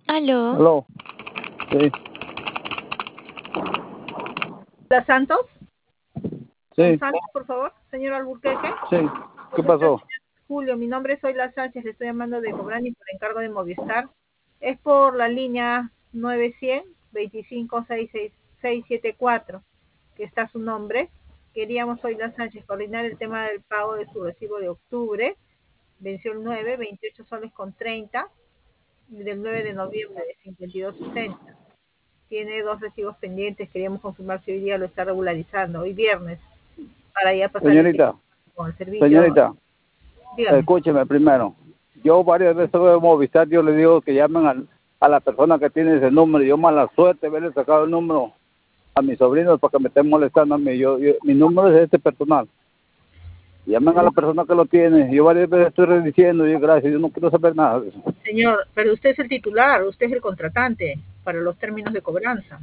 Aló, Aló, sí, Hola Santos, con sí, Santos, por favor, señor Alburquerque. sí. ¿Qué ¿Cómo está, pasó? señor Julio? Mi nombre es Zoila Sánchez, le estoy llamando de Cobrani por encargo de Movistar. Es por la línea 9100 2566674, que está su nombre. Queríamos, Zoila Sánchez, coordinar el tema del pago de su recibo de octubre. Venció el 9, 28 soles con 30, y del 9 de noviembre de 52.60. Tiene dos recibos pendientes, queríamos confirmar si hoy día lo está regularizando, hoy viernes, para ya pasar el tiempo Señorita, con el servicio. señorita, Dígame. escúcheme primero. Yo varias veces voy a Movistar, yo le digo que llamen a la persona que tiene ese número. Yo mala suerte haberle sacado el número a mis sobrinos para que me estén molestando a mí. Mi número es este personal. Llamen a la persona que lo tiene. Yo varias veces estoy diciendo, y gracias, yo no quiero saber nada de eso. Señor, pero usted es el titular, usted es el contratante para los términos de cobranza.